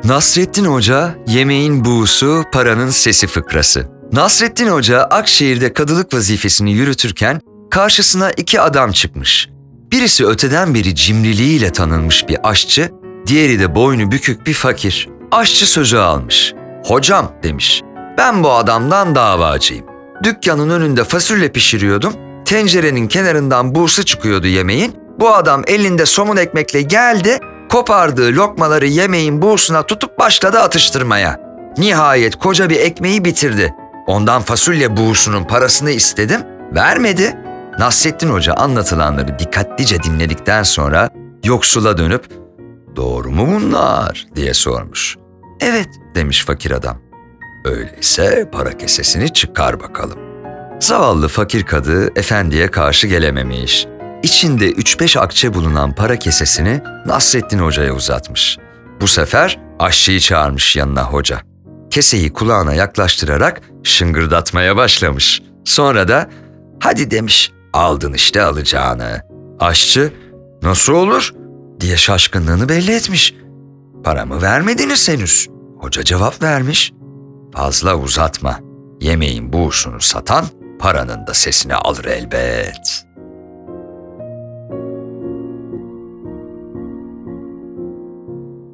Nasrettin Hoca, yemeğin buğusu, paranın sesi fıkrası. Nasrettin Hoca Akşehir'de kadılık vazifesini yürütürken karşısına iki adam çıkmış. Birisi öteden beri cimriliğiyle tanınmış bir aşçı, diğeri de boynu bükük bir fakir. Aşçı sözü almış. "Hocam," demiş, "ben bu adamdan davacıyım. Dükkanın önünde fasulye pişiriyordum, tencerenin kenarından buğusu çıkıyordu yemeğin. Bu adam elinde somun ekmekle geldi, kopardığı lokmaları yemeğin buğusuna tutup başladı atıştırmaya. Nihayet koca bir ekmeği bitirdi. Ondan fasulye buğusunun parasını istedim, vermedi." Nasrettin Hoca anlatılanları dikkatlice dinledikten sonra yoksula dönüp "Doğru mu bunlar?" diye sormuş. "Evet," demiş fakir adam. "Öyleyse para kesesini çıkar bakalım." Zavallı fakir kadı efendiye karşı gelememiş. İçinde 3-5 akçe bulunan para kesesini Nasrettin Hoca'ya uzatmış. Bu sefer aşçıyı çağırmış yanına hoca. Keseyi kulağına yaklaştırarak şıngırdatmaya başlamış. Sonra da "Hadi," demiş, "aldın işte alacağını." Aşçı "Nasıl olur?" diye şaşkınlığını belli etmiş. "Paramı vermediniz henüz." Hoca cevap vermiş. "Fazla uzatma. Yemeğin buğusunu satan paranın da sesini alır elbet."